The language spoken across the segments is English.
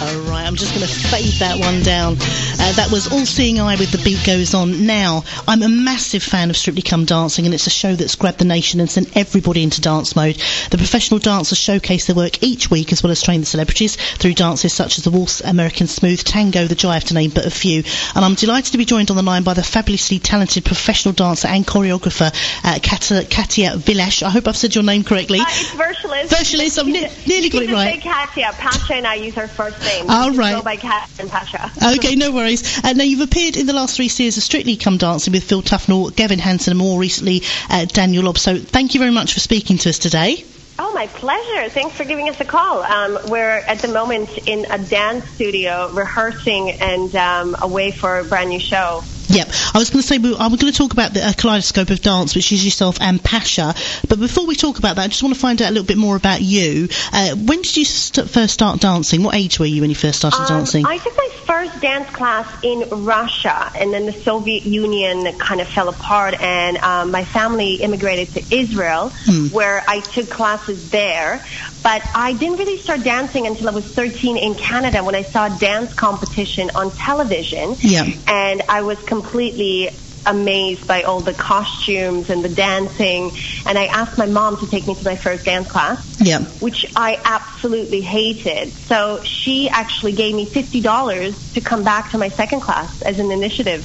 All right, I'm just going to fade that one down. That was All Seeing Eye with The Beat Goes On. Now, I'm a massive fan of Strictly Come Dancing, and it's a show that's grabbed the nation and sent everybody into dance mode. The professional dancers showcase their work each week, as well as train the celebrities through dances such as the waltz, American Smooth, tango, the jive, to name but a few. And I'm delighted to be joined on the line by the fabulously talented professional dancer and choreographer, Katia Vilesh. I hope I've said your name correctly. It's Vershalis. Vershalis, I've nearly got it right. Katia. Pasha and I use our first name. All right. Go by Katia and Pasha. Okay, no worries. Now, you've appeared in the last 3 series of Strictly Come Dancing with Phil Tufnell, Gavin Hansen, and more recently Daniel Lobb. So thank you very much for speaking to us today. Oh, my pleasure. Thanks for giving us a call. We're at the moment in a dance studio rehearsing and away for a brand new show. Yep. I was going to say, I'm going to talk about the kaleidoscope of dance, which is yourself and Pasha. But before we talk about that, I just want to find out a little bit more about you. When did you first start dancing? What age were you when you first started dancing? I took my first dance class in Russia, and then the Soviet Union kind of fell apart, and my family immigrated to Israel, where I took classes there. But I didn't really start dancing until I was 13 in Canada, when I saw a dance competition on television. Yeah. And I was completely amazed by all the costumes and the dancing. And I asked my mom to take me to my first dance class, which I absolutely hated. So she actually gave me $50 to come back to my second class as an initiative.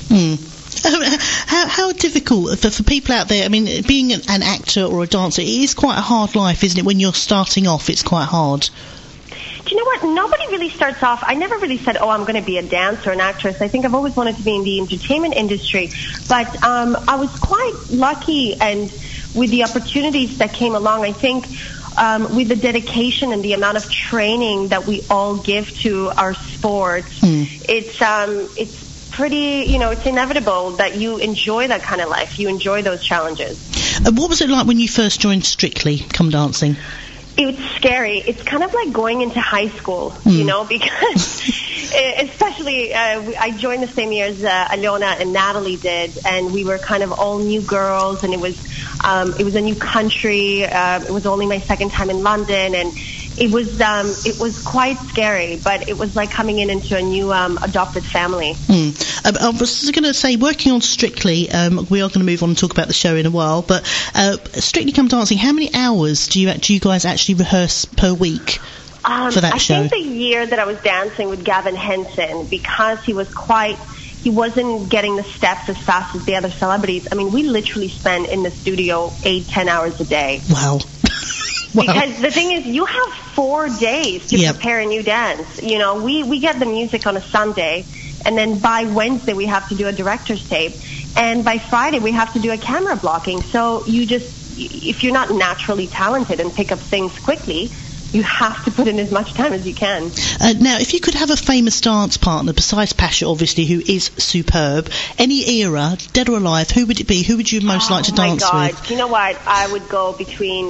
How difficult for people out there? I mean, being an actor or a dancer, it is quite a hard life, isn't it? When you're starting off, it's quite hard. Do you know what? Nobody really starts off. I never really said, oh, I'm going to be a dancer or an actress. I think I've always wanted to be in the entertainment industry. But I was quite lucky, and with the opportunities that came along, I think with the dedication and the amount of training that we all give to our sport, it's pretty, it's inevitable that you enjoy that kind of life. You enjoy those challenges. What was it like when you first joined Strictly Come Dancing? It was scary. It's kind of like going into high school, because especially I joined the same year as Alona and Natalie did, and we were kind of all new girls, and it was a new country. It was only my second time in London, and it was quite scary, but it was like coming into a new adopted family. I was going to say, working on Strictly, we are going to move on and talk about the show in a while, but Strictly Come Dancing, how many hours do you guys actually rehearse per week for that show? I think the year that I was dancing with Gavin Henson, because he wasn't getting the steps as fast as the other celebrities, I mean, we literally spent in the studio 8-10 hours a day. Wow. Because the thing is, you have 4 days to prepare a new dance. We get the music on a Sunday, and then by Wednesday we have to do a director's tape, and by Friday we have to do a camera blocking. So if you're not naturally talented and pick up things quickly, you have to put in as much time as you can. Now, if you could have a famous dance partner, besides Pasha, obviously, who is superb, any era, dead or alive, who would it be? Who would you most like to dance with? Oh, my God. You know what? I would go between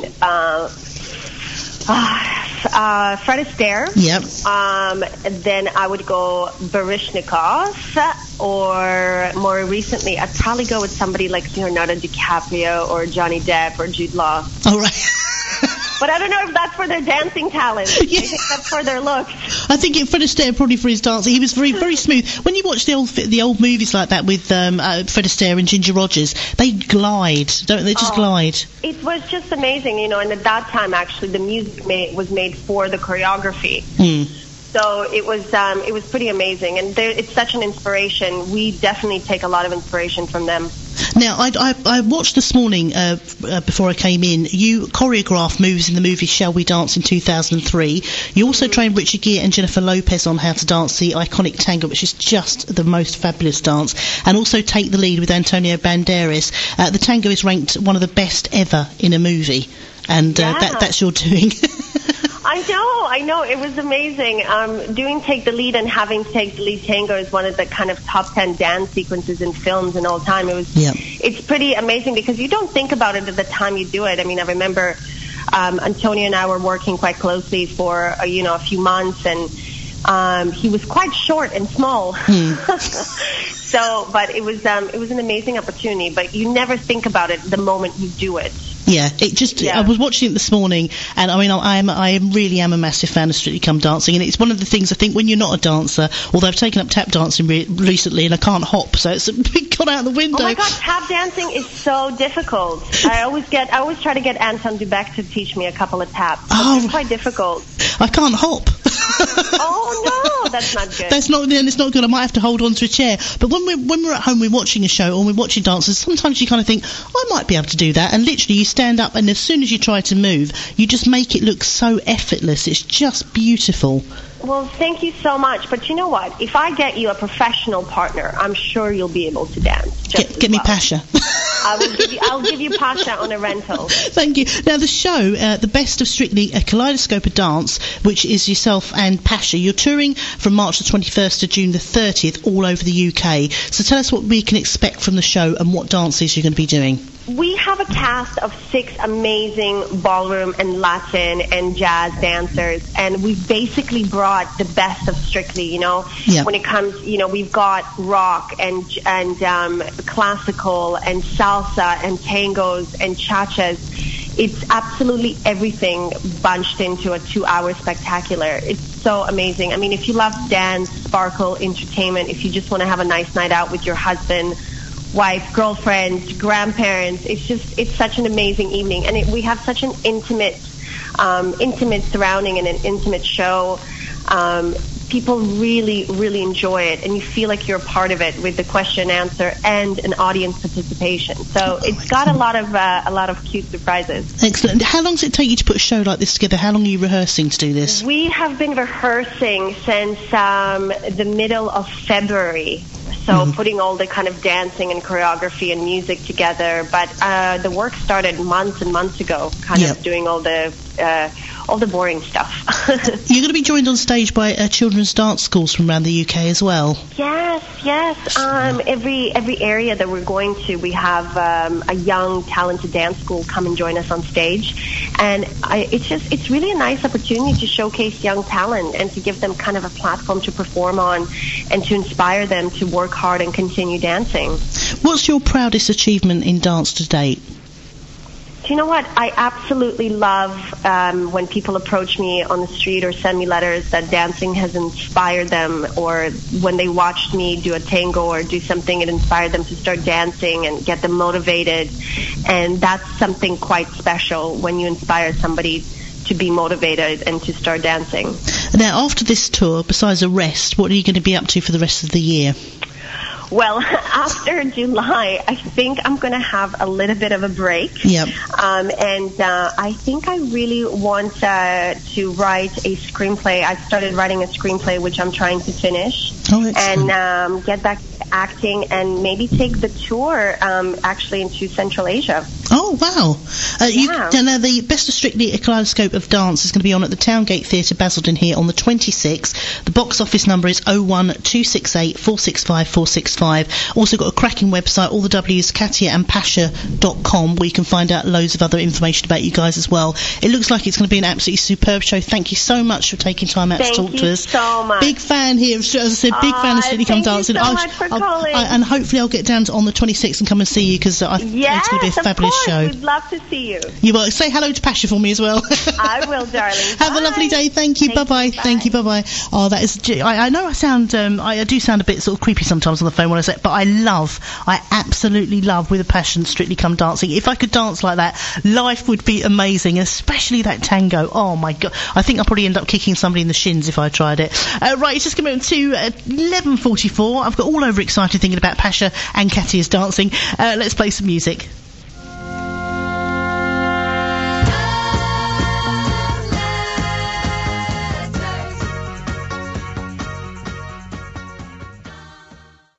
Fred Astaire. Yep. Then I would go Baryshnikov, or more recently, I'd probably go with somebody like Leonardo DiCaprio or Johnny Depp or Jude Law. All right. But I don't know if that's for their dancing talent. Yeah. I think that's for their looks. I think Fred Astaire probably for his dancing. He was very, very smooth. When you watch the old movies like that with Fred Astaire and Ginger Rogers, they glide, don't they? Just glide. It was just amazing, and at that time, actually, the music was made for the choreography. So it was pretty amazing, and it's such an inspiration. We definitely take a lot of inspiration from them. Now, I watched this morning, before I came in, you choreographed moves in the movie Shall We Dance in 2003. You also trained Richard Gere and Jennifer Lopez on how to dance the iconic tango, which is just the most fabulous dance, and also Take the Lead with Antonio Banderas. The tango is ranked one of the best ever in a movie, and that's your doing. I know. It was amazing. Doing Take the Lead and having Take the Lead tango is one of the kind of top 10 dance sequences in films in all time. It's pretty amazing because you don't think about it at the time you do it. I mean, I remember Antonio and I were working quite closely for a few months, and he was quite short and small. But it was an amazing opportunity. But you never think about it the moment you do it. Yeah, I was watching it this morning, and I mean, I really am a massive fan of Strictly Come Dancing, and it's one of the things I think when you're not a dancer, although I've taken up tap dancing recently, and I can't hop, so it's gone out the window. Oh my God, tap dancing is so difficult. I always try to get Anton Dubek to teach me a couple of taps. It's quite difficult. I can't hop. Oh no, that's not good. It's not good. I might have to hold on to a chair. But when we're at home, we're watching a show or we're watching dancers, sometimes you kind of think, I might be able to do that, and literally you stand up, and as soon as you try to move, you just make it look so effortless. It's just beautiful. Well, thank you so much. But you know what? If I get you a professional partner, I'm sure you'll be able to dance. Get me Pasha. I'll give you Pasha on a rental. Thank you. Now, the show, the Best of Strictly, a Kaleidoscope of Dance, which is yourself and Pasha, you're touring from March the 21st to June the 30th all over the UK. So tell us what we can expect from the show and what dances you're going to be doing. We have a cast of 6 amazing ballroom and Latin and jazz dancers, and we've basically brought the best of Strictly, you know. Yeah. When it comes, you know, we've got rock and classical and salsa and tangos and cha-chas. It's absolutely everything bunched into a 2-hour spectacular. It's so amazing. I mean, if you love dance, sparkle, entertainment, if you just want to have a nice night out with your husband, wife, girlfriend, grandparents, it's such an amazing evening. And we have such an intimate surrounding and an intimate show. People really, really enjoy it, and you feel like you're a part of it with the question and answer and an audience participation. So it's got a lot of cute surprises. Excellent. How long does it take you to put a show like this together? How long are you rehearsing to do this? We have been rehearsing since the middle of February. So putting all the kind of dancing and choreography and music together. But the work started months and months ago, of doing all the boring stuff. You're going to be joined on stage by children's dance schools from around the UK as well. Yes. Every area that we're going to, we have a young, talented dance school come and join us on stage. And it's really a nice opportunity to showcase young talent and to give them kind of a platform to perform on and to inspire them to work hard and continue dancing. What's your proudest achievement in dance to date? Do you know what? I absolutely love when people approach me on the street or send me letters that dancing has inspired them, or when they watched me do a tango or do something, it inspired them to start dancing and get them motivated. And that's something quite special when you inspire somebody to be motivated and to start dancing. Now, after this tour, besides a rest, what are you going to be up to for the rest of the year? Well, after July, I think I'm going to have a little bit of a break. Yep. And I think I really want to write a screenplay. I started writing a screenplay, which I'm trying to finish. Oh, excellent. And get back to acting and maybe take the tour actually into Central Asia. Oh, wow. Now, the Best of Strictly, a Kaleidoscope of Dance is going to be on at the Towngate Theatre, Basildon here on the 26th. The box office number is 01268 465 465. Also got a cracking website, all the W's, KatyaandPasha.com, where you can find out loads of other information about you guys as well. It looks like it's going to be an absolutely superb show. Thank you so much for taking time out to talk to us. Thank you so much. Big fan here, as I said, big fan of Strictly Come Dancing. Thank you so much for calling. And hopefully I'll get down on the 26th and come and see you, because I think it's going to be a fabulous show. We'd love to see you. You will. Say hello to Pasha for me as well. I will, darling. Have a lovely day. Thank you. Bye-bye. Thank you. Bye-bye. Oh, that is... I know I sound... I do sound a bit sort of creepy sometimes on the phone when I say it, but I absolutely love, with a passion, Strictly Come Dancing. If I could dance like that, life would be amazing, especially that tango. Oh, my God. I think I'll probably end up kicking somebody in the shins if I tried it. Right, it's just coming to 11:44. I've got all over excited thinking about Pasha and Katya's dancing. Let's play some music.